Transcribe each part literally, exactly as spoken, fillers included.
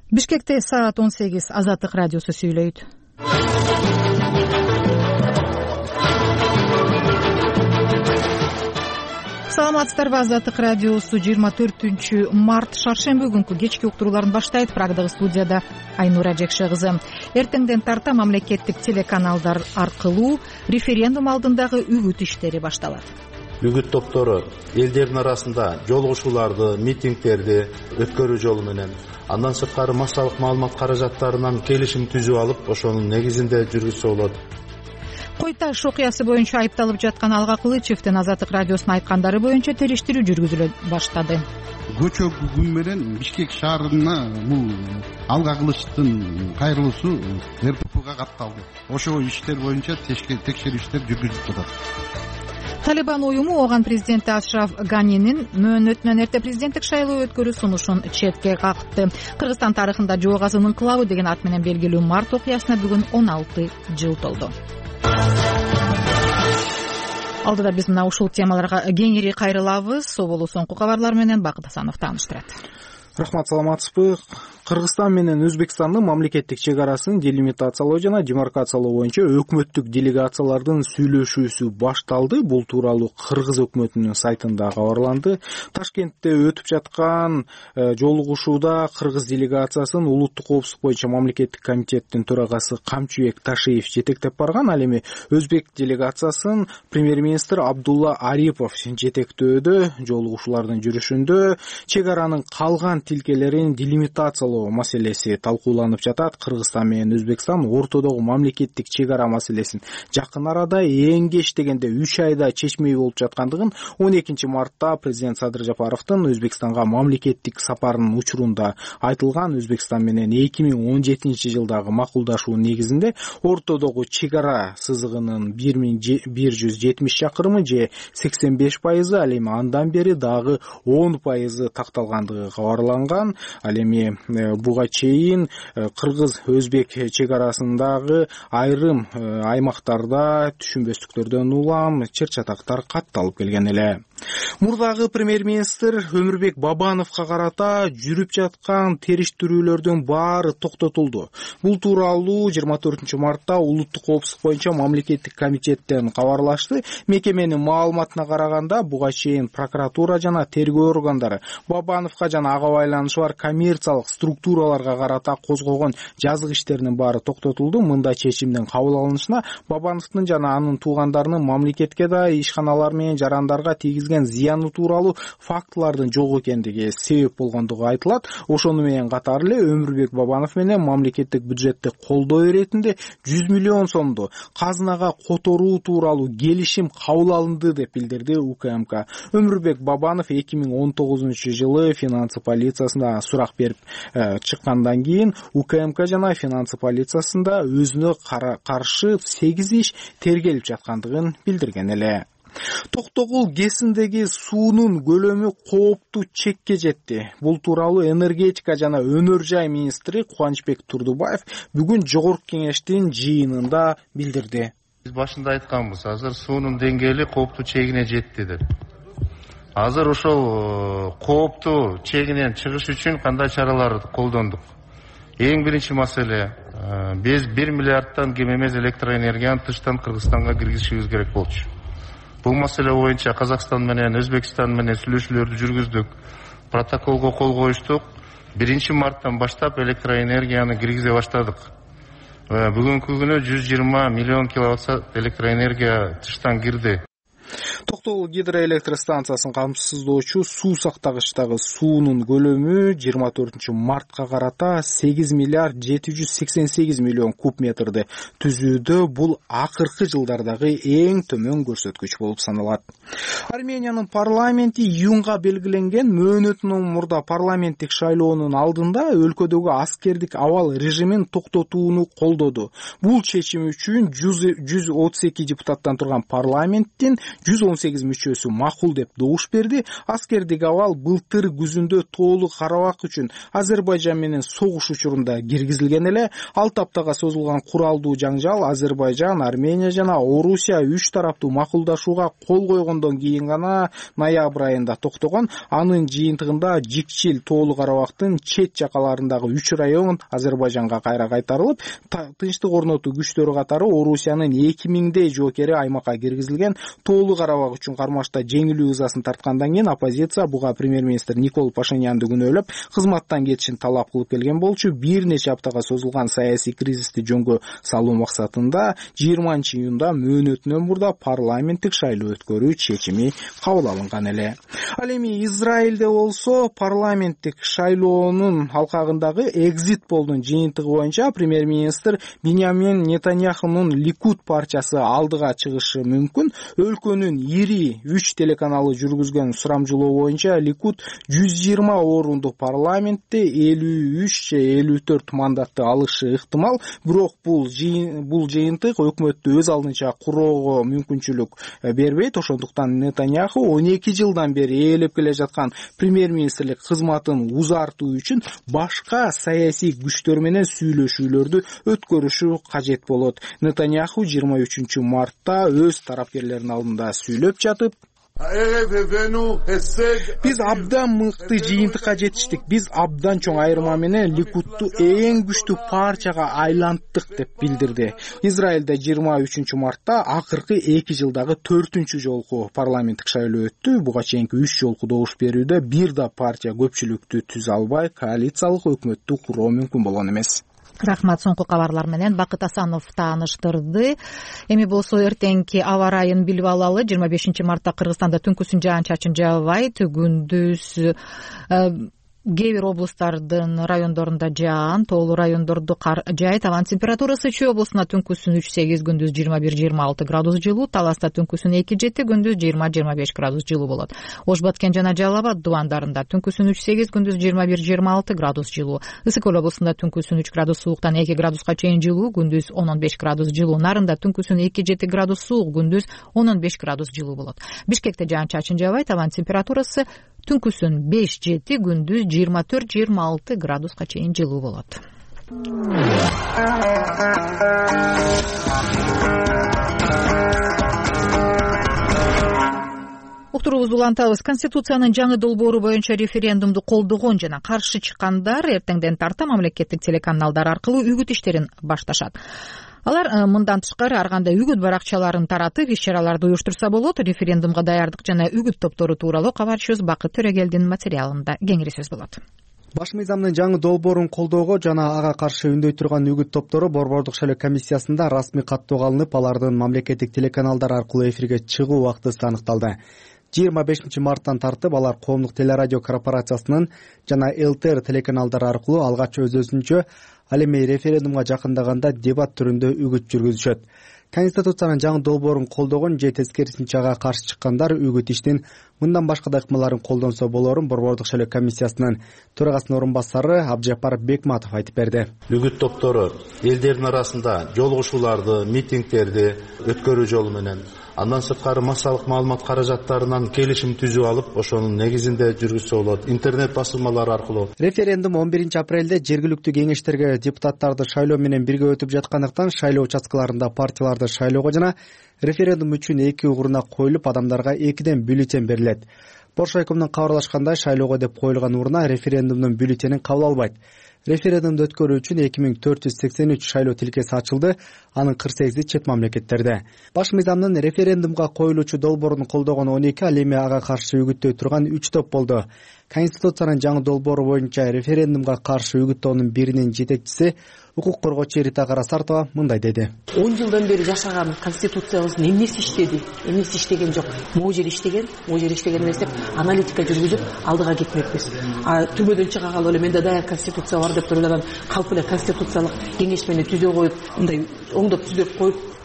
Бишкекте саат он сегиз. Азаттык радиосу сүйлөйт. Саламатсыздарбы? Азаттык радиосу жыйырма төртүнчү март шаршемби күнкү кечки уктурууларын баштайт. Прагдагы студияда Айнура Жекше кызы. Эртеңден тарта мамлекеттик телеканалдар аркылуу референдум алдындагы үгүт иштери башталат. Үгүт топтору элдердин арасында жолугушууларды, митингдерди өткөрүү жолу менен, андан сырткары массалык маалымат каражаттарынан келишим түзүп алып, ошонун негизинде жүргүзсө болот. Кой Таш окуясы боюнча айыпталып жаткан Алга Кылычевдин Азаттык радиосуна айткандары боюнча териштирүү жүргүзүлө баштады. Көчө күн менен Бишкек шаарына бул Алга Кылычтын кайрылуусу эр тэ пэга катталды. Ошол иштер боюнча текшерүү иштер жүргүзүлүп жатат. Талибан уюму оган президенти Ашраф Ганинин мөөнөтүнөн эрте президенттик шайлоо өткөрүү сунушун четке какты. Кыргызстан тарыхында жоогазын инкылабы деген ат менен белгилүү март окуясына бүгүн он алты жыл толду. Алдыда биз мына ушул темаларга кеңири кайрылабыз. Соболу соңку кабарлар менен Бакыт Асанов тааныштырат. Рахмат, саламатсызбы? Кыргызстан менен Өзбекстандын мамлекеттик чек арасын делимитациялоо жана демаркациялоо боюнча өкмөттүк делегациялардын сүйлөшүүсү башталды. Бул тууралуу Кыргыз өкмөтүнүн сайтында кабарланды. Ташкентте өтүп жаткан жолугушууда Кыргыз делегациясын улуттук коопсуздук боюнча мамлекеттик комитеттин төрагасы Камчыбек Ташиев жетектеп барган. Ал эми Өзбек делегациясын премьер-министр Абдулла Арипов жетектөөдө. Жолугушуулардын жүрүшүндө чек аранын калган тилкелерин делимитациялоо маселеси талкууланып жатат. Кыргызстан менен Өзбекстан ортодогу мамлекеттик чек ара маселесин жакын арада эң кеч дегенде үч айда чечмей болуп жаткандыгын он экинчи мартта президент Садыр Жапаровдун Өзбекстанга мамлекеттик сапарынын учурунда айтылган. Өзбекстан менен эки миң он жетинчи жылдагы макулдашуу негизинде ортодогу чек ара сызыгынын бир жүз жетимиш чакырымы же сексен беш пайызы, ал эми андан бери дагы он пайызы такталгандыгы кабарланган. Ал эми буга чейин Кыргыз-Өзбек чек арасындагы айрым аймактарда түшүнбөстүктөрдөн улам чыр-чатактар катталып келген эле. Мурдагы премьер-министр Өмүрбек Бабановго карата жүрүп жаткан териштирүүлөрдүн баары токтотулду. Бул тууралуу жыйырма төртүнчү мартта улуттук коопсуздук боюнча мамлекеттик комитеттен кабарлашты. Мекеменин маалыматына караганда, буга чейин прокуратура жана тергөө органдары Бабановго жана ага байланышы бар коммерциялык структураларга карата козгогон жазык иштеринин баары токтотулду. Мындай чечимдин кабыл алынышына Бабановдун жана анын туугандарынын мамлекетке да, ишканалар менен жарандарга тийгизген зыяны тууралуу фактылардын жок экендиги себеп болгондугу айтылат. Ошону менен катар эле Өмүрбек Бабанов менен мамлекеттик бюджетти колдоо иретинде жүз миллион сомду казынага которуу тууралуу келишим кабыл алынды деп билдирди У К М К. Өмүрбек Бабанов эки миң он тогузунчу жылы финансы полициясында сурак берип чыккандан кийин У К М К жана финансы полициясында өзүнө каршы сегиз иш тергелип жаткандыгын билдирген эле. Токтогул ГЭСиндеги суунун көлөмү кооптуу чекке жетти. Бул тууралуу энергетика жана өнөр жай министри Кубанычбек Турдубаев бүгүн жогорку кеңештин жыйынында билдирди. Биз башында айтканбыз, азыр суунун деңгээли кооптуу чегине жетти деп. Азыр ошол кооптуу чегинен чыгыш үчүн кандай чараларды колдондук? Эң биринчи маселе, биз бир миллиардтан кем эмес электроэнергияны тыштан Кыргызстанга киргизишибиз керек болчу. Бул маселе боюнча Казакстан менен Өзбекстан менен сүйлөшүүлөрдү жүргүздүк. Протоколго кол коюштук. биринчи марттан баштап электроэнергияны киргизе баштадык. Бүгүнкү күнү жүз жыйырма миллион киловатт электроэнергия тыштан кирди. Токтогул гидроэлектростанциясын камсыздоочу суу сактагычтагы суунун көлөмү жыйырма төртүнчү мартка карата сегиз миллиард жети жүз сексен сегиз миллион куб метрди түзүүдө. Бул акыркы жылдардагы эң төмөн көрсөткүч болуп саналат. Армениянын парламенти июнга белгиленген мөөнөтүнөн мурда парламенттик шайлоонун алдында өлкөдөгү аскердик абал режимин токтотууну колдоду. Бул чечим үчүн жүз отуз эки депутаттан турган парламенттин жүз он сегиз мүчөсү макул деп добуш берди. Аскердик абал былтыр күзүндө Тоолу Карабак үчүн Азербайжан менен согуш учурунда киргизилген эле. алты аптага созулган куралдуу жаңжал Азербайжан, Армения жана Орусия үч тараптуу макулдашууга кол койгондон кийин гана ноябрь айында токтогон. Анын жыйынтыгында Жикчил Тоолу Карабактын чет жакаларындагы үч район Азербайжанга кайра кайтарылып, тынчтык орнотуу күчтөрү катары Орусиянын эки миңдей жоокери аймакка киргизилген. Тоолу Карабак үчүн кармашта жеңилүү ызасын тарткандан кийин оппозиция буга премьер-министр Никол Пашинянды күнөөлөп, кызматтан кетишин талап кылып келген болчу. Бир нече аптага созулган саясий кризисти жөнгө салуу максатында жыйырманчы июнда мөөнөтүнөн мурда парламенттик шайлоо өткөрүү чечими кабыл алынган эле. Ал эми Израилде болсо парламенттик шайлоонун алкагындагы экзит полдун жыйынтыгы боюнча премьер-министр Биньямин Нетаньяхунун Ликуд партиясы алдыга чыгышы мүмкүн. Өлкөнүн ири үч телеканалы жүргүзгөн сурамжылоо боюнча Ликуд жүз жыйырма орунду парламентте элүү үч же элүү төрт мандатты алышы ыктымал. Бирок бул бул жыйынтык өкмөттү өз алдынча куроого мүмкүнчүлүк бербейт. Ошондуктан Нетаньяху он эки жылдан бери ээлеп келе жаткан премьер-министрлик кызматын узартуу үчүн башка саясий күчтөр менен сүйлөшүүлөрдү өткөрүшү кажет болот. Нетаньяху жыйырма үчүнчү мартта өз тарапкерлеринин алдында сүйлөп жатып, биз абдан мыкты жыйынтыкка жетиштик. Биз абдан чоң айырма менен Ликудту эң күчтүү партияга айланттык деп билдирди. Израилде жыйырма үчүнчү мартта акыркы эки жылдагы төртүнчү жолку парламенттик шайлоо өттү. Буга чейинки үч жолку добуш берүүдө бир да партия көпчүлүктү түзө албай, коалициялык өкмөттү куруу мүмкүн болгон эмес. Рахмат. Соңку кабарлар менен Бакыт Асанов тааныштырды. Эми болсо эртеңки аба ырайын билип алалы. жыйырма бешинчи мартта Кыргызстанда түнкүсүн жаан-чачын жаабайт. Күндүз кээ бир облустардын райондорунда жаан, тоолуу райондордо кар жаайт. Абанын температурасы Чүй облусунда түнкүсүн үч сегиз, күндүз жыйырма бир жыйырма алты градус жылуу, Таласта түнкүсүн эки жети, күндүз жыйырма жыйырма беш градус жылуу болот. Ош Баткен жана Жалал Абад дубандарында түнкүсүн үч сегиз, күндүз жыйырма бир жыйырма алты градус жылуу. Ысык көл облусунда түнкүсүн үч градус сууктан эки градуска чейин жылуу, күндүз он беш градус жылуу. Нарында түнкүсүн эки жети градус суук, күндүз он беш градус жылуу болот. Бишкекте жаан-чачын жаабайт. Абанын температурасы түнкүсүн беш жети, күндүз жыйырма төрт жыйырма алты градуска чейин жылуу болот. Уктуруубузду улантабыз. Конституциянын жаңы долбоору боюнча референдумду колдогон жана каршы чыккандар эртеңден тарта мамлекеттик телеканалдар аркылуу үгүт иштерин башташат. Алар мындан тышкары ар кандай үгүт баракчаларын таратып, иш-чараларды уюштурса болот. Референдумга даярдык жана үгүт топтору тууралуу кабарчыбыз Бакыт Төрөгелдин материалында кеңири сөз болот. Баш мыйзамдын жаңы долбоорун колдоого жана ага каршы үндөй турган үгүт топтору Борбордук шайлоо комиссиясында расмий каттоого алынып, алардын мамлекеттик телеканалдар аркылуу эфирге чыгуу убактысы аныкталды. жыйырма бешинчи марттан тартып алар Коомдук телерадио корпорациясынын жана ЛТР телеканалдары аркылуу алгач өзүнчө, ал эми референдумга жакындаганда дебат түрүндө үгүт жүргүзүшөт. Конституциянын жаңы долбоорун колдогон же тескерисинче ага каршы чыккандар үгүт иштин мындан башка да ыкмаларын колдонсо болорун Борбордук шайлоо комиссиясынын төрагасынын орун басары Абжапар Бекматов айтып берди. Үгүт топтору элдердин арасында жолугушууларды, митингтерди өткөрүү жолу менен, андан сырткары массалык маалымат каражаттарынан келишим түзүп алып, ошонун негизинде жүргүзсө болот. Интернет басылмалары аркылуу. Референдум он биринчи апрелде жергиликтүү кеңештерге депутаттарды шайлоо менен бирге өтүп жаткандыктан шайлоо участкаларында партияларды шайлоого жана референдум үчүн эки угуруна коюлуп, адамдарга экиден бюллетень берилет. Боршайкомдон кабарлашкандай, шайлоого деп коюлган урна референдумдун бюллетенин кабыл албайт. Референдумду өткөрүү үчүн эки миң төрт жүз сексен үч шайлоо тилкеси ачылды, анын кырк сегизи чет мамлекеттерде. Баш мыйзамдын референдумга коюлуучу долбоорун колдогон он эки, ал эми ага каршы үгүттөй турган үч топ болду. Конституциянын жаңы долбоору боюнча референдумга каршы үгүттөөнүн биринин жетекчиси, укук коргоочу Рита Карасартова мындай деди. он жылдан бери жашаган конституциябыз эмнеси иштеди, эмнеси иштеген жок. Могу жери иштеген, могу жери иштеген эмес деп аналитика жүргүзүп алдыга кетмекпиз. А түрмөдөн чыга калып эле менде даяр конституция бар деп туруп анан калп эле конституциялык кеңеш менен түзө коюп, мындай оңдоп түзөп коюп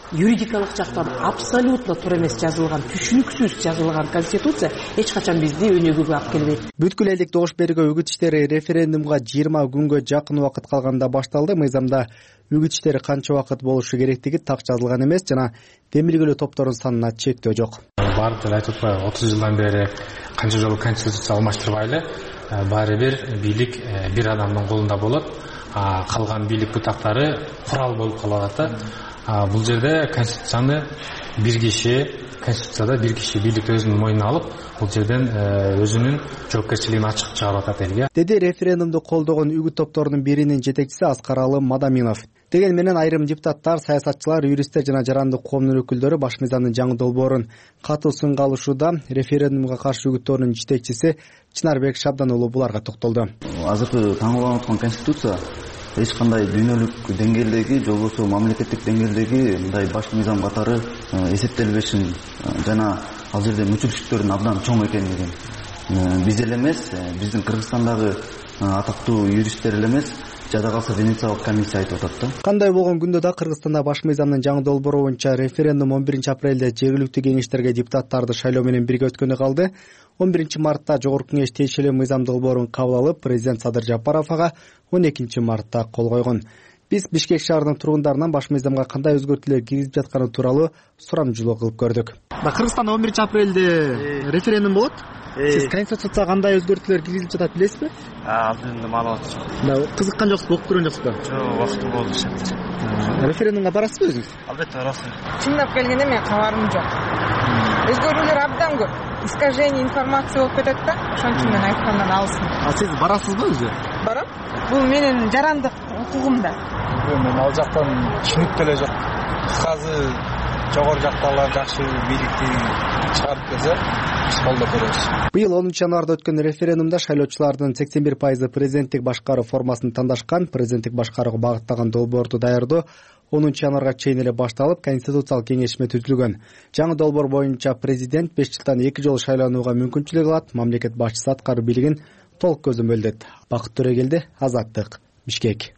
юридикалык жактан абсолютно туура эмес жазылган, түшүнүксүз жазылган конституция эч качан бизди өнүгүүгө алып келбейт. Бүткүл элдик добуш берүүгө үгүт иштери референдумга жыйырма күнгө жакын убакыт калганда башталды. Мыйзамда үгүт иштери канча убакыт болушу керектиги так жазылган эмес жана демилгелүү топтордун санына чектөө жок. Баары деле айтып атпайбы, отуз жылдан бери канча жолу конституция алмаштырбайлы, баары бир бийлик бир адамдын колунда болот. Калган бийлик бутактары курал болуп калат да. Бул жерде конституцияны бир киши, конституцияда бир киши бийликти өзүнүн мойнуна алып, бул жерден өзүнүн жоопкерчилигин ачык чыгарып атат элге. Деди референдумду колдогон үгүт топторунун биринин жетекчиси Аскаралы Мадаминов. Деген менен айрым депутаттар, саясатчылар, юристтер жана жарандык коомдун өкүлдөрү баш мыйзамдын жаңы долбоорун катуу сынга алышууда. Референдумга каршы үгүттөрүнүн жетекчиси Чынарбек Шабдан уулу буларга токтолду. Азыркы таңдалып аткан конституция эч кандай дүйнөлүк деңгээлдеги же болбосо мамлекеттик деңгээлдеги мындай баш мыйзам катары эсептелбешин жана ал жерде мүчүлүктөрдүн абдан чоң экенлигин биз эле эмес, биздин Кыргызстандагы атактуу юристтер эле эмес, жада калса Венециялык комиссия айтып атат да. Кандай болгон күндө да Кыргызстанда баш мыйзамдын жаңы долбоору боюнча референдум он биринчи апрелде жергиликтүү кеңештерге депутаттарды шайлоо менен бирге өткөнү калды. он биринчи мартта Жогорку кеңеш тиешелүү мыйзам долбоорун кабыл алып, президент Садыр Жапаров ага он экинчи мартта кол койгон. Биз Бишкек шаарынын тургундарынан баш мыйзамга кандай өзгөртүүлөр киргизип жатканы тууралуу сурамжылоо кылып көрдүк. Кыргызстанда он биринчи апрелде референдум болот. Сиз конституцияга кандай өзгөртүүлөр киргизип жатат билесизби? Азыр эми маалымат жок. Кызыккан жоксузбу, окуп көргөн жоксузбу? Жок, убакыты болду шектер. Референдумга барасызбы өзүңүз? Албетте барасыз. Чындап келгенде мен кабарым жок. Өзгөрүүлөр абдан көп. Искажение информации болуп кетет да, ошон үчүн мен айткандан алысмын. А сиз барасызбы өзү? Барам. Бул менин жарандык укугумда. Мен ал жактан түшүнүк деле жок. Кыскасы жогору жактагылар жакшы бийликти чыгарып келсе, биз колдоп көрөбүз. Быйыл онунчу январда өткөн референдумда шайлоочулардын сексен бир пайызы президенттик башкаруу формасын тандашкан. Президенттик башкарууга багыттаган долбоорду даярдоо онунчу январга чейин эле башталып, конституциялык кеңешме түзүлгөн. Жаңы долбоор боюнча президент беш жылдан эки жолу шайланууга мүмкүнчүлүк алат. Мамлекет башчысы аткаруу бийлигин толук көзөмөлдөйт. Бакыт Төрөгелди, Азаттык, Бишкек.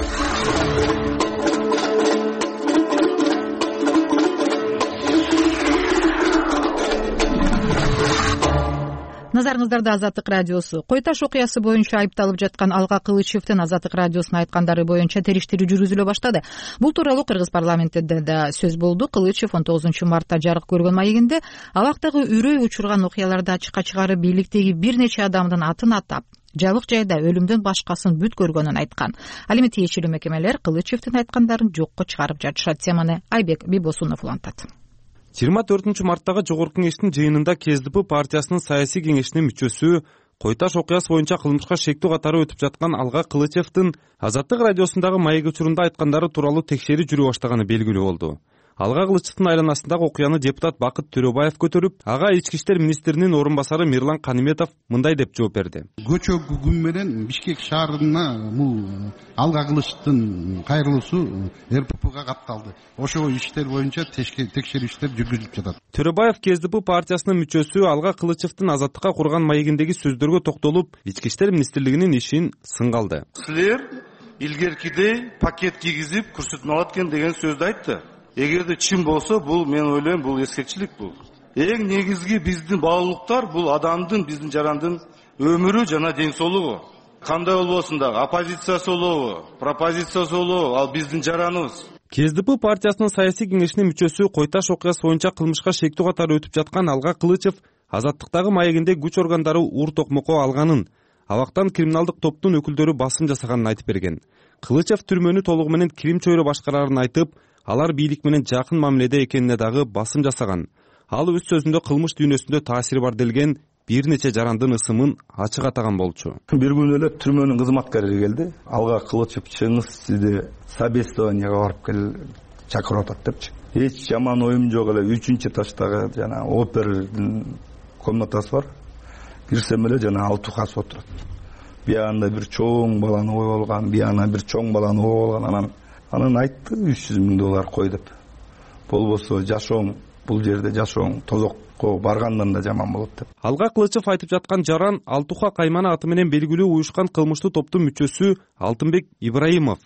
Назарыңыздарда Азаттык радиосу. Кой Таш окуясы боюнча айыпталып жаткан Алга Кылычевдин Азаттык радиосуна айткандары боюнча териштирүү жүргүзүлө баштады. Бул тууралуу Кыргыз парламентинде да сөз болду. Кылычев он тогузунчу мартта жарык көргөн маегинде алактагы үрөй учурган окуяларды ачыкка чыгарып, бийликтеги бир нече адамдын атын атап, жабык жайда өлүмдөн башкасын бүт көргөнүн айткан. Ал эми тиешелүү мекемелер Кылычевдин айткандарын жокко чыгарып жатышат. Теманы Айбек Бибосунов улантат. жыйырма төртүнчү марттагы Жогорку кеңештин жыйынында КСДП партиясынын саясий кеңешинин мүчөсү, Кой Таш окуясы боюнча кылмышка шектүү катары өтүп жаткан Алга Кылычевдин Азаттык радиосундагы маек учурунда айткандары тууралуу текшерүү жүрүп баштаганы белгилүү болду. Алга Кылычевдин айланасындагы окуяны депутат Бакыт Төрөбаев көтөрүп, ага ички иштер министринин орун басары Мирлан Каниметов мындай деп жооп берди. Көчөгү күн менен Бишкек шаарына бул Алга Кылычевдин кайрылуусу РППга катталды. Ошол иштер боюнча текшерүү иштер жүргүзүлүп жатат. Төрөбаев КСДП партиясынын мүчөсү Алга Кылычевдин Азаттыкка курган маегиндеги сөздөргө токтолуп, ички иштер министрлигинин ишин сынга алды. Силер илгеркидей пакет кийгизип көрсөтмө алат экен деген сөздү айтты. Эгерде чын болсо, бул мен ойлойм, бул эскерчилик бул. Эң негизги биздин баалуулуктар бул адамдын, биздин жарандын өмүрү жана ден соолугу. Кандай болбосун дагы, оппозициясы болобу, пропозициясы болобу, ал биздин жараныбыз. КСДП партиясынын саясий кеңешинин мүчөсү Кой Таш окуясы боюнча кылмышка шектүү катары өтүп жаткан Алга Кылычев Азаттыктагы маегинде күч органдары ур токмокко алганын, абактан криминалдык топтун өкүлдөрү басым жасаганын айтып берген. Кылычев түрмөнү толугу менен Крим чөйрө башкарарын айтып, алар бийлик менен жакын мамиледе экенине дагы басым жасаган. Ал өз сөзүндө кылмыш дүйнөсүндө таасири бар делген бир нече жарандын ысымын ачык атаган болчу. Бир күн эле түрмөнүн кызматкары келди. Алга Кылычев чыңыз сизди собеседованияга барып кел чакырып атат депчи. Эч жаман оюм жок эле үчүнчү этаждагы жана опердин комнатасы бар. Кирсем эле жана алтухасы отурат. Биягында бир чоң баланы коюп алган, биягына бир чоң баланы коюп алган, анан Анан айтты үч жүз миң доллар кой деп. Болбосо жашооң, бул жерде жашооң тозокко баргандан да жаман болот деп. Алга Кылычев айтып жаткан жаран Алтуха Каймана аты менен белгилүү уюшкан кылмыштуу топтун мүчөсү Алтынбек Ибраимов.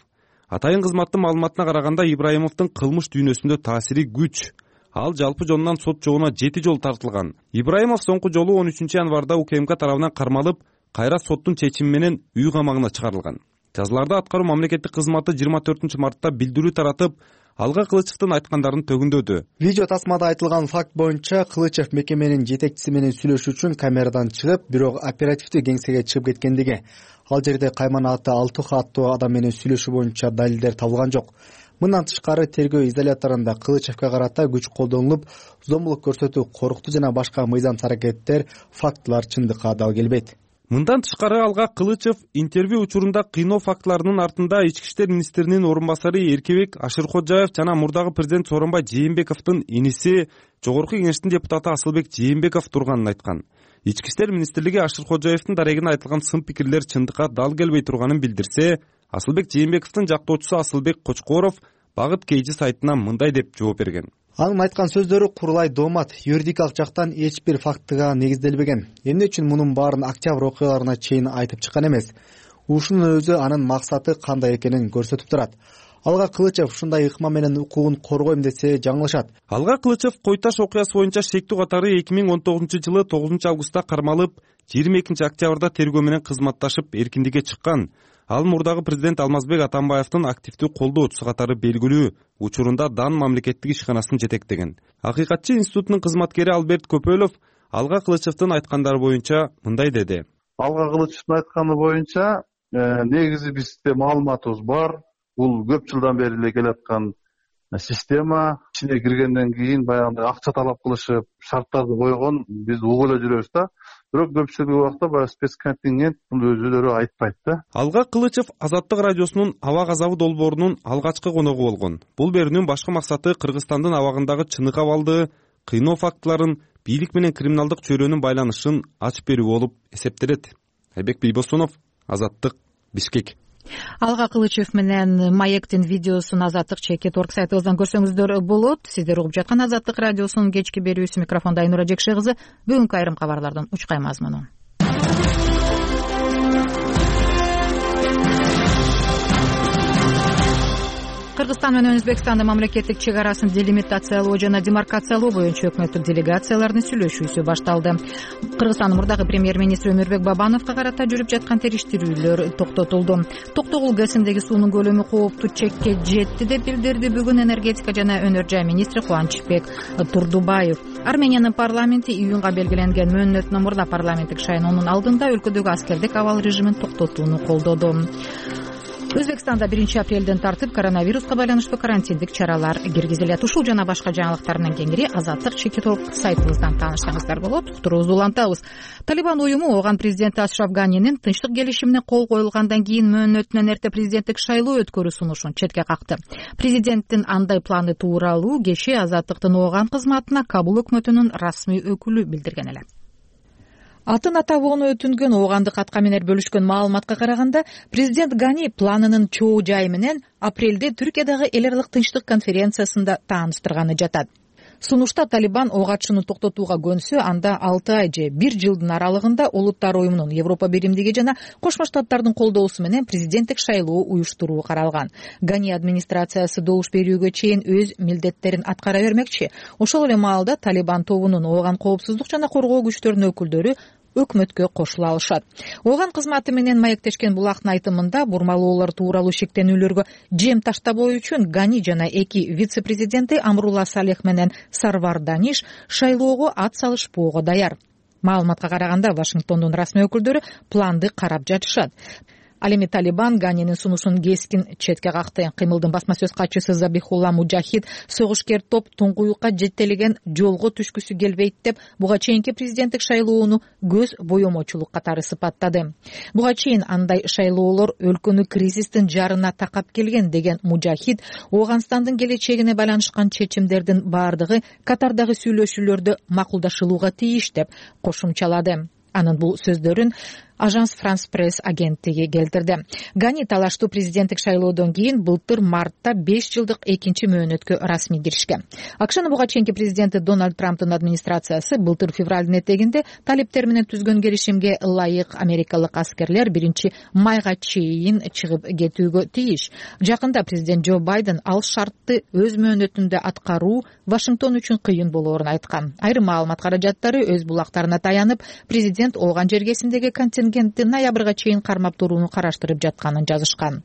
Атайын кызматтын маалыматына караганда Ибраимовдун кылмыш дүйнөсүндө таасири күч. Ал жалпы жонунан сот жообуна жети жолу тартылган. Ибраимов соңку жолу он үчүнчү январда УКМК тарабынан кармалып, кайра соттун чечими менен үй камагына чыгарылган. Жазаларда аткаруу мамлекеттик кызматы жыйырма төртүнчү мартта билдирүү таратып, Алга Кылычевдин айткандарын төгүндөдү. Видео тасмада айтылган факт боюнча Кылычев мекеменин жетекчиси менен сүйлөшүү үчүн камерадан чыгып, бирок оперативдүү кеңсеге чыгып кеткендиги. Ал жерде Кайман аты Алтуха аттуу адам менен сүйлөшүү боюнча далилдер табылган жок. Мындан тышкары тергөө изоляторунда Кылычевке карата күч колдонулуп, зомбулук көрсөтүү, коркутуу жана башка мыйзамсыз аракеттер, фактылар чындыкка дал келбейт. Мындан тышкары Алга Кылычев интервью учурунда кыйноо фактыларынын артында ички иштер министринин орун басары Эркебек Ашыркожаев жана мурдагы президент Сооронбай Жээнбековдун иниси Жогорку Кеңештин депутаты Асылбек Жээнбеков турганын айткан. Ички иштер министрлиги Ашыркожаевдин дарегине айтылган сын пикирлер чындыкка дал келбей турганын билдирсе, Асылбек Жээнбековдун жактоочусу Асылбек Кочкоров Багыт Кейжи сайтына мындай деп жооп берген. Анын айткан сөздөрү курулай доомат, юридикалык жактан эч бир фактыга негизделбеген. Эмне үчүн мунун баарын октябрь окуяларына чейин айтып чыккан эмес? Ушунун өзү анын максаты кандай экенин көрсөтүп турат. Алга Кылычев ушундай ыкма менен укугун коргойм десе жаңылышат. Алга Кылычев Кой Таш окуясы боюнча шектүү катары эки миң он тогузунчу жылы тогузунчу августта кармалып, жыйырма экинчи октябрда тергөө менен кызматташып эркиндикке чыккан. Ал мурдагы президент Алмазбек Атамбаевдин активдүү колдоочусу катары белгилүү, учурунда Дан мамлекеттик ишканасын жетектеген. Акыйкатчы институтунун кызматкери Алберт Көпөлов Алга Кылычевдин айткандары боюнча мындай деди. Алга Кылычевдин айтканы боюнча, негизи бизде маалыматыбыз бар. Бул көп жылдан бери эле келаткан система. Ичине киргенден кийин баягы акча талап кылышып, шарттарды койгон, биз угуп эле жүрөбүз да. Бирок көпчүлүк убакта баягы спецконтингент муну өзүлөрү айтпайт да. Алга Кылычев Азаттык радиосунун Аба газабы долбоорунун алгачкы коногу болгон. Бул берүүнүн башкы максаты Кыргызстандын абагындагы чынык абалды, кыйноо фактыларын, бийлик менен криминалдык чөйрөнүн байланышын ачып берүү болуп эсептелет. Айбек Бийбосунов, Азаттык, Бишкек. Алга Кылычев менен Маектин видеосун Азаттык чекит орг сайтыбыздан көрсөңүздөр болот. Сиздер угуп жаткан Азаттык радиосунун кечки берүүсү, микрофонда Айнура Жекше кызы. Бүгүнкү айрым кабарлардын учкай мазмуну. Кыргызстан менен Өзбекстандын мамлекеттик чек арасын делимитациялоо жана демаркациялоо боюнча өкмөттүк делегациялардын сүйлөшүүсү башталды. Кыргызстандын мурдагы премьер-министри Өмүрбек Бабановго карата жүрүп жаткан териштирүүлөр токтотулду. Токтогул ГЭСиндеги суунун көлөмү кооптуу чекке жетти деп билдирди бүгүн энергетика жана өнөр жай министри Кубанычбек Турдубаев. Армениянын парламенти июнга белгиленген мөөнөтүнөн мурда парламенттик шайлоонун алдында өлкөдөгү аскердик абал режимин токтотууну колдоду. Өзбекстанда биринчи апрелден тартып коронавируска байланыштуу карантиндик чаралар киргизилет. Ушул жана башка жаңылыктар менен кеңири Азаттык чекит орг сайтыбыздан таанышсаңыздар болот. Уктуруубузду улантабыз. Талибан уюму оган президент Ашраф Ганинин тынчтык келишимине кол коюлгандан кийин мөөнөтүнөн эрте президенттик шайлоо өткөрүү сунушун четке какты. Президенттин андай планы тууралуу кечээ Азаттыктын оган кызматына Кабул өкмөтүнүн расмий өкүлү билдирген эле. Атын атабоону өтүнгөн огандык аткаминер бөлүшкөн маалыматка караганда, президент Гани планынын чоо жайы менен апрелде Түркиядагы эл аралык тынчтык конференциясында тааныштырганы жатат. Сунушта Талибан ок атышууну токтотууга көнсө, анда алты ай же бир жылдын аралыгында Улуттар уюмунун, Европа биримдиги жана Кошмо Штаттардын колдоосу менен президенттик шайлоо уюштуруу каралган. Гани администрациясы добуш берүүгө чейин өз милдеттерин аткара бермекчи. Ошол эле маалда Талибан тобунун оган коопсуздук жана коргоо күчтөрүнүн өкүлдөрү өкмөткө кошула алышат. Оган кызматы менен маектешкен булактын айтымында бурмалоолор тууралуу шектенүүлөргө жем таштабоо үчүн Гани жана эки вице-президенти Амрула Салех менен Сарвар Даниш шайлоого ат салышпоого даяр. Маалыматка караганда Вашингтондун расмий өкүлдөрү планды карап жатышат. Ал эми Талибан Ганинин сунушун кескин четке какты. Кыймылдын басма сөз катчысы Забихулла Мужахид согушкер топ туңгуюкка жетелеген жолго түшкүсү келбейт деп буга чейинки президенттик шайлоону көз боемочулук катары сыпаттады. Буга чейин андай шайлоолор өлкөнү кризистин жарына такап келген деген Мужахид Ооганстандын келечегине байланышкан чечимдердин баардыгы катардагы сүйлөшүүлөрдө макулдашылууга тийиш деп кошумчалады. Анын бул сөздөрүн Ажанс Франс Пресс агенттиги келтирди. Гани талаштуу президенттик шайлоодон кийин былтыр мартта беш жылдык экинчи мөөнөткө расмий киришкен. АКШнын буга чейинки президенти Дональд Трамптын администрациясы былтыр февралдын этегинде талиптер менен түзгөн келишимге ылайык америкалык аскерлер биринчи майга чейин чыгып кетүүгө тийиш. Жакында президент Джо Байден ал шартты өз мөөнөтүндө аткаруу Вашингтон үчүн кыйын болоорун айткан. Айрым маалымат каражаттары өз булактарына таянып, президент Ооган жергесиндеги контингентти ноябрга чейин кармап турууну караштырып жатканын жазышкан.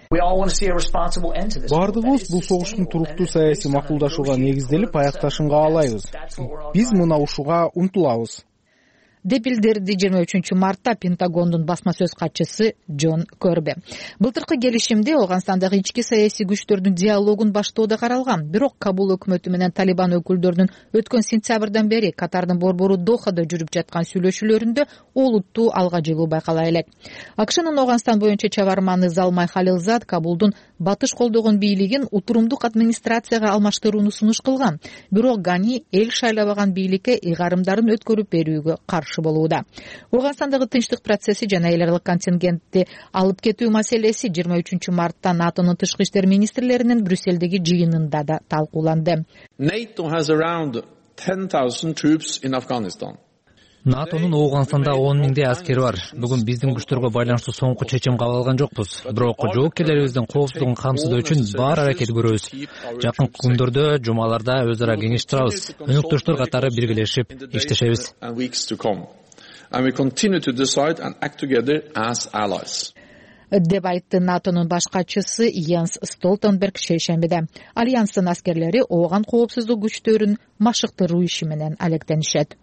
Бардыгыбыз бул согуштун туруктуу саясий макулдашууга негизделип аякташын каалайбыз. Биз мына ушуга умтулабыз, деп билдирди жыйырма үчүнчү мартта Пентагондун басма сөз катчысы Джон Көрбе. Былтыркы келишимде Ооганстандагы ички саясий күчтөрдүн диалогун баштоодо каралган. Бирок Кабул өкмөтү менен Талибан өкүлдөрүнүн өткөн сентябрдан бери Катардын борбору Дохада жүрүп жаткан сүйлөшүүлөрүндө олуттуу алга жылуу байкала элек. АКШнын Ооганстан боюнча чабарманы Залмай Халилзад Кабулдун батыш колдогон бийлигин утурумдук администрацияга алмаштырууну сунуш кылган. Бирок Гани эл шайлабаган бийликке ыйгарымдарын өткөрүп берүүгө каршы болууда. Ооганстандагы тынчтык процесси жана эл аралык контингентти алып кетүү маселеси жыйырма үчүнчү мартта НАТОнун тышкы иштер министрлеринин Брюссельдеги жыйынында да талкууланды. NATO has around ten thousand troops in Afghanistan. НАТОнун Ооганстанда он миңдей аскери бар. Бүгүн биздин күчтөргө байланыштуу соңку чечим кабыл алган жокпуз. Бирок жоопкерлерибиздин коопсуздугун камсыздоо үчүн бар аракет көрөбүз. Жакынкы күндөрдө, жумаларда өз ара кеңештирабыз. Өнөктөштөр катары биргелешип иштешебиз. And we continue to decide and act together as allies. деп айтты НАТОнун баш катчысы Йенс Столтенберг шейшембиде. Альянстын аскерлери Ооган коопсуздук күчтөрүн машыктыруу иши менен алектенишет.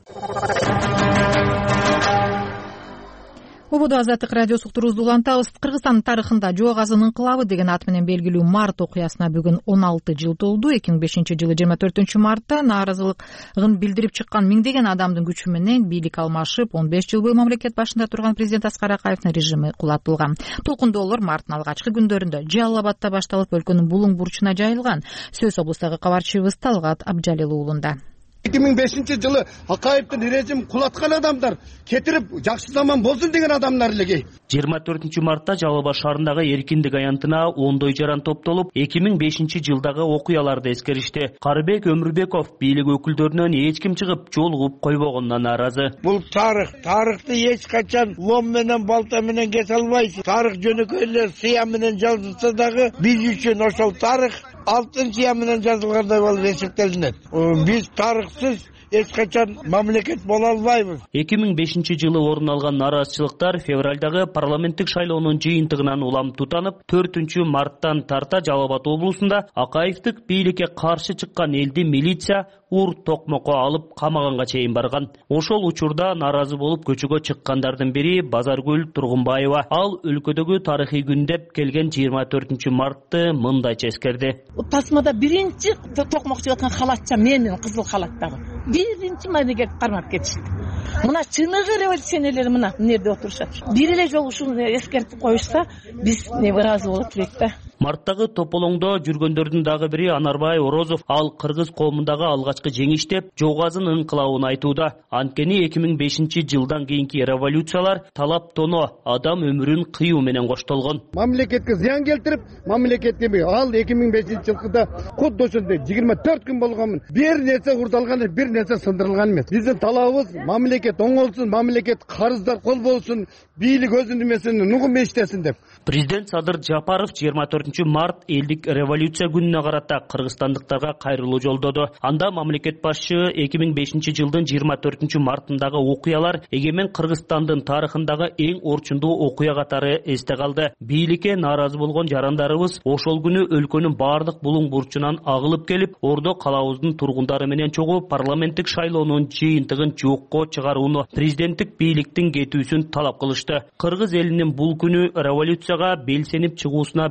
Убуду Азаттык радиосу уктуруубузду улантабыз. Кыргызстандын тарыхында Жоо Казынын инкылабы деген ат менен белгилүү март окуясына бүгүн он алты жыл толду. эки миң бешинчи жылы жыйырма төртүнчү мартта нааразылыгын билдирип чыккан миңдеген адамдын күчү менен бийлик алмашып, он беш жыл бою мамлекет башында турган президент Аскар Акаевдин режими кулатылган. Толкундоолор марттын алгачкы күндөрүндө Жалал Абадта башталып, өлкөнүн булуң бурчуна жайылган. Сөз облустагы кабарчыбыз Талгат Абжалил уулунда. эки миң бешинчи жылы Акаевдин режим кулаткан адамдар кетирип жакшы заман болсун деген адамдар эле. жыйырма төртүнчү мартта Жалал Абад шаарындагы эркиндик аянтына ондой жаран топтолуп, эки миң бешинчи жылдагы окуяларды эскеришти. Карыбек Өмүрбеков бийлик өкүлдөрүнөн эч ким чыгып жолугуп койбогонуна нааразы. Бул тарых, тарыхты эч качан лом менен балта менен кесе албайсың. Тарых жөнөкөйлөр сыя менен жазылса дагы биз үчүн ошол тарых алтын сыя менен жазылгандай болуп эсептелинет. Биз тарыхсыз эч качан мамлекет боло албайбыз. эки миң бешинчи жылы орун алган нааразычылыктар февралдагы парламенттик шайлоонун жыйынтыгынан улам тутанып, төртүнчү марттан тарта Жалал Абад облусунда Акаевдик бийликке каршы чыккан элди милиция ур токмокко алып камаганга чейин барган. Ошол учурда нааразы болуп көчөгө чыккандардын бири Базаргүл Тургунбаева. Ал өлкөдөгү тарыхый күн деп келген жыйырма төртүнчү мартты мындайча эскерди. Тасмада биринчи токмок чыгаткан халатча менин, кызыл халаттагы. Биринчи майнеге кармап кетишти. Мына чыныгы революционерлер мына эмнеде отурушат. Бир эле жолу ушуну эскертип коюшса, биз не ыраазы болот элек да. Марттагы тополоңдо жүргөндөрдүн дагы бири Анарбай Орозов. Ал кыргыз коомундагы алгачкы жеңиш деп Жоо Казынын инкылабын айтууда. Анткени эки миң бешинчи жылдан кийинки революциялар талап тоно, адам өмүрүн кыюу менен коштолгон. Мамлекетке зыян келтирип, мамлекет эми ал эки миң бешинчи жылда кудду ошондой жыйырма төрт күн болгонмун. Бир нерсе урдалган, бир нерсе сындырылган эмес. Биздин талабыбыз мамлекет оңолсун, мамлекет карыздар кол болсун, бийлик өзүнүн эмесин нугум иштесин деп. Президент Садыр Жапаров жыйырма төртүнчү март элдик революция күнүнө карата кыргызстандыктарга кайрылуу жолдоду. Анда мамлекет башчы эки миң бешинчи жылдын жыйырма төртүнчү мартындагы окуялар эгемен Кыргызстандын тарыхындагы эң орчундуу окуя катары эсте калды. Бийликке нааразы болгон жарандарыбыз ошол күнү өлкөнүн бардык булуң бурчунан агылып келип, Ордо калабыбыздын тургундары менен чогуу парламенттик шайлоонун жыйынтыгын жокко чыгарууну, президенттик бийликтин кетүүсүн талап кылышты. Кыргыз элинин бул күнү революцияга белсенип чыгуусуна бир катар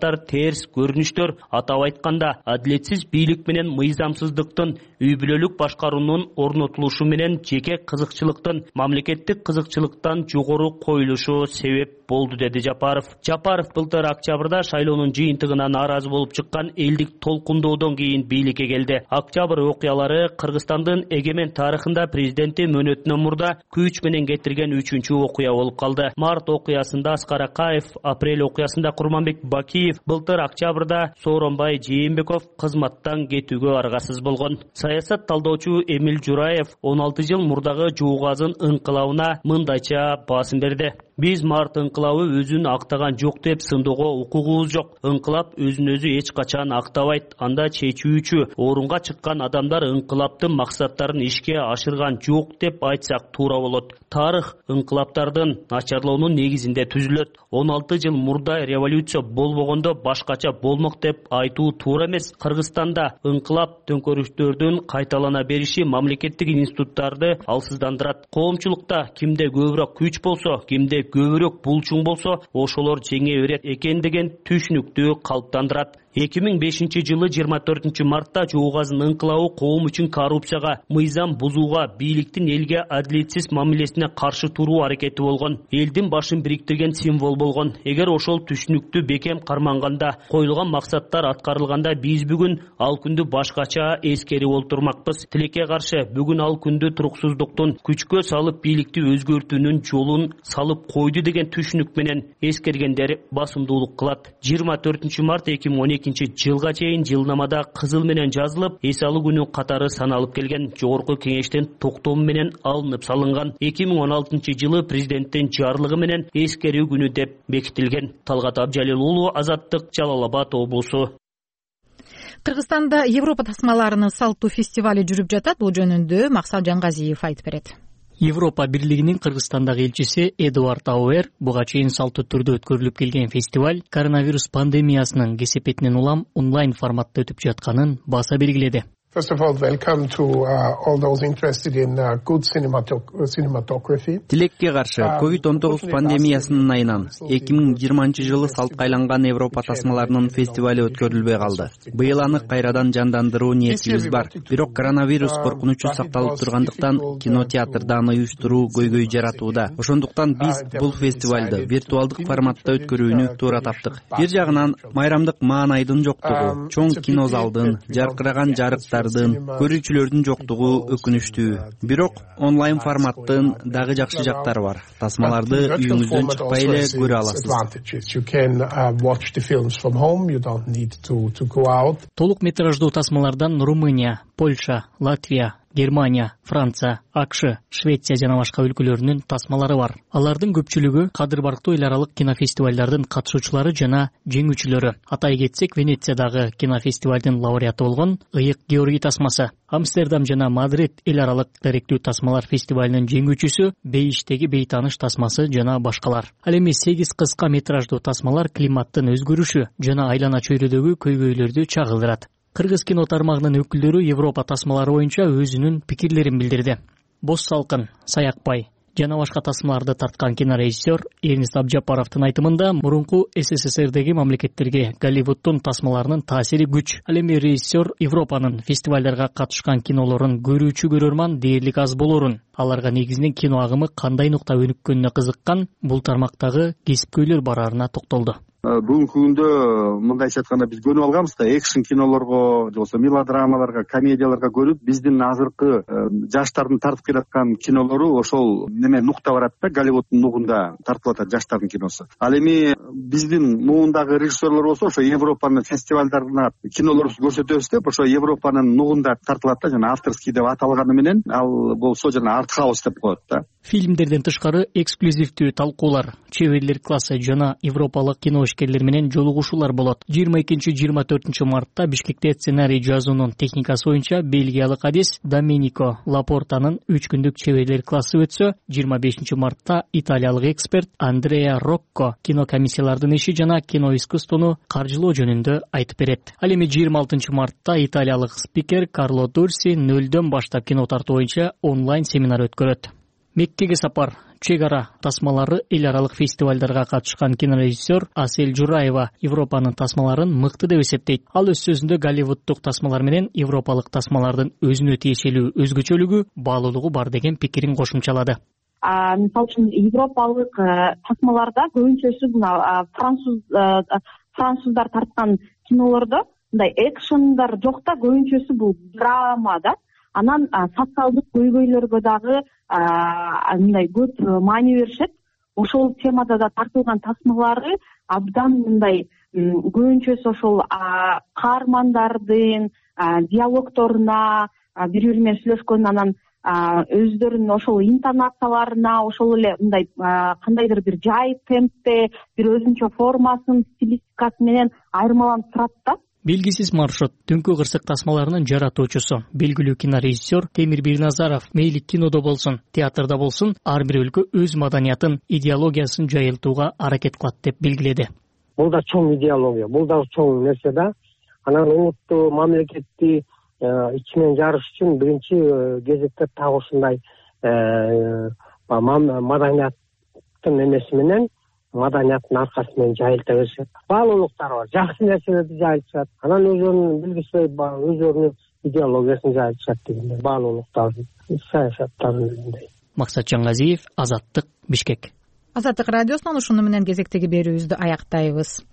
катар терс көрүнүштөр, атап айтканда адилетсиз бийлик менен мыйзамсыздыктын, үй бүлөлүк башкаруунун орнотулушу менен жеке кызыкчылыктын мамлекеттик кызыкчылыктан жогору коюлушу себеп болду, деди Жапаров. Жапаров былтыр октябрда шайлоонун жыйынтыгына нааразы болуп чыккан элдик толкундоодон кийин бийликке келди. Октябрь окуялары Кыргызстандын эгемен тарыхында президенти мөөнөтүнөн мурда күч менен кетирген үчүнчү окуя болуп калды. Март окуясында Аскар Акаев, апрель окуясында Курманбек Бакиев, былтыр октябрда Сооронбай Жээнбеков кызматтан кетүүгө аргасыз болгон. Саясат талдоочу Эмил Жураев он алты жыл мурдагы Жуугазын ыңкылабына мындайча басым берди. Биз март ыңкылабы өзүн актаган жок деп сындоого укугубуз жок. Ыңкылап өзүн өзү эч качан актабайт. Анда чечүүчү орунга чыккан адамдар ыңкылаптын максаттарын ишке ашырган жок деп айтсак туура болот. Тарых ыңкылаптардын начарлоонун негизинде түзүлөт. он алты жыл мурда революция болбогондо башкача болмок деп айтуу туура эмес. Кыргызстанда ыңкылап төңкөрүштөрдүн кайталана бериши мамлекеттик институттарды алсыздандырат. Коомчулукта кимде көбүрөөк күч болсо, кимде көбүрөөк булчуң болсо, ошолор жеңе берет экен деген түшүнүктү калыптандырат. эки миң бешинчи жылы жыйырма төртүнчү мартта Жуугазын ыңкылабы коом үчүн коррупцияга, мыйзам бузууга, бийликтин элге адилетсиз мамилесине каршы туруу аракети болгон. Элдин башын бириктирген символ болгон. Эгер ошол түшүнүктү бекем карманганда, коюлган максаттар аткарылганда биз бүгүн ал күндү башкача эскерип олтурмакпыз. Тилекке каршы бүгүн ал күндү туруксуздуктун, күчкө салып бийликти өзгөртүүнүн жолун салып койду деген түшүнүк менен эскергендер басымдуулук кылат. жыйырма төртүнчү март эки миң он экинчи жылга чейин жылнамада кызыл менен жазылып, эс алуу күнү катары саналып келген. Жогорку кеңештин токтому менен алынып салынган. эки миң он алтынчы жылы президенттин жарлыгы менен эскерүү күнү деп бекитилген. Талгат Абжалил уулу, Азаттык, Жалал Абад облусу. Кыргызстанда Европа тасмаларынын салттуу фестивали жүрүп жатат. Бул жөнүндө Максат Жангазиев айтып берет. Европа бирлигинин Кыргызстандагы элчиси Эдуард Ауэр буга чейин салттуу түрдө өткөрүлүп келген фестиваль коронавирус пандемиясынын кесепетинен улам онлайн форматта өтүп жатканын баса белгиледи. First of all, welcome to uh, all those interested in uh, good cinematography. Тилекке каршы ковид он тогуз пандемиясынын айынан эки миң жыйырманчы жылы салтка айланган Европа тасмаларынын фестивали өткөрүлбөй калды. Быйыл аны кайрадан жандандыруу ниетибиз бар. Бирок коронавирус коркунучу сакталып тургандыктан кинотеатрда аны уюштуруу көйгөй жаратууда. Ошондуктан биз бул фестивалды виртуалдык форматта өткөрүүнү туура таптык. Бир жагынан майрамдык маанайдын жоктугу, чоң кинозалдын, жаркыраган жарыктар, көрүүчүлөрдүн жоктугу өкүнүчтүү. Бирок онлайн форматтын дагы жакшы жактары бар. Тасмаларды үйүңүздөн чыкпай эле көрө аласыз. Толук метраждуу тасмалардан Румыния, Польша, Латвия, Германия, Франция, АКШ, Швеция жана башка өлкөлөрүнүн тасмалары бар. Алардын көпчүлүгү кадыр барктуу эл аралык кинофестивалдардын катышуучулары жана жеңүүчүлөрү. Атай кетсек, Венециядагы кинофестивалдын лауреаты болгон Ыйык Георгий тасмасы, Амстердам жана Мадрид эл аралык даректүү тасмалар фестивалынын жеңүүчүсү, Бейиштеги бейтаныш тасмасы жана башкалар. Ал эми сегиз кыска метраждуу тасмалар климаттын өзгөрүшү жана айлана чөйрөдөгү көйгөйлөрдү чагылдырат. Кыргыз кино тармагынын өкүлдөрү Европа тасмалары боюнча өзүнүн пикирлерин билдирди. Боз салкын, Саякбай жана башка тасмаларды тарткан кинорежиссер Эрнест Абжапаровдун айтымында мурунку СССРдеги мамлекеттерге Голливуддун тасмаларынын таасири күч. Ал эми режиссер Европанын фестивалдарга катышкан кинолорун көрүүчү көрөрман дээрлик аз болорун, аларга негизинен кино агымы кандай нукта өнүккөнүнө кызыккан бул тармактагы кесипкөйлөр барарына токтолду. Бүгүнкү күндө мындайча айтканда биз көнүп алганбыз да, экшн кинолорго, же болбосо мелодрамаларга, комедияларга көрүп, биздин азыркы жаштардын тартып келаткан кинолору ошол неме нукта барат да, Голливуддун нугунда тартып атат жаштардын киносу. Ал эми биздин муундагы режиссерлор болсо ошо Европанын фестивалдарына кинолорубузду көрсөтөбүз деп, ошо Европанын нугунда тартылат да, жана авторский деп аталганы менен ал болсо жана артхаус деп коет да. Фильмдерден тышкары эксклюзивдүү талкуулар, чеберлер классы жана европалык кино ишкерлер менен жолугушуулар болот. жыйырма экинчи жыйырма төртүнчү мартта Бишкекте сценарий жазуунун техникасы боюнча бельгиялык адис Доменико Лапортанын үч күндүк чеберлер классы өтсө, жыйырма бешинчи мартта италиялык эксперт Андреа Рокко кино комиссиялардын иши жана кино искусствону каржылоо жөнүндө айтып берет. Ал эми жыйырма алтынчы мартта италиялык спикер Карло Дурси нөлдөн баштап кино тартуу боюнча онлайн семинар өткөрөт. Меккеге сапар чек ара тасмалары эл аралык фестивалдарга катышкан кинорежиссер Асель Жураева Европанын тасмаларын мыкты деп эсептейт. Ал өз сөзүндө Голливуддук тасмалар менен европалык тасмалардын өзүнө тиешелүү өзгөчөлүгү, баалуулугу бар деген пикирин кошумчалады. Мисалы үчүн европалык тасмаларда көбүнчөсү мына француз француздар тарткан кинолордо мындай экшендар жок да, көбүнчөсү бул драма да. Анан социалдык көйгөйлөргө дагы мындай көп маани беришет. Ошол темада да тартылган тасмалары абдан мындай көбүнчөсү ошол каармандардын диалогторуна, бири бири менен сүйлөшкөн, анан өздөрүнүн ошол интонацияларына, ошол эле мындай кандайдыр бир жай темпте, бир өзүнчө формасын, стилистикасы менен айырмаланып турат да. Белгисиз маршрут түнкү кырсык тасмаларынын жаратуучусу, белгилүү кинорежиссер Темир Бирназаров мейли кинодо болсун, театрда болсун, ар бир өлкө өз маданиятын, идеологиясын жайылтууга аракет кылат деп белгиледи. Бул да чоң идеология, бул да чоң нерсе да. Анан улутту, мамлекетти ичинен жарыш үчүн биринчи кезекте так ушундай маданияттын эмеси менен, маданияттын аркасы менен жайылта беришет. Баалуулуктар бар, жакшы нерселерди жайылтышат. Анан өзүнүн билгисиз өзүнүн идеологиясын жайылтышат дегендей, баалуулуктардын, саясаттардын өзүндөй. Максат Жаңгазиев, Азаттык, Бишкек. Азаттык радиосунан ушуну менен кезектеги берүүбүздү аяктайбыз.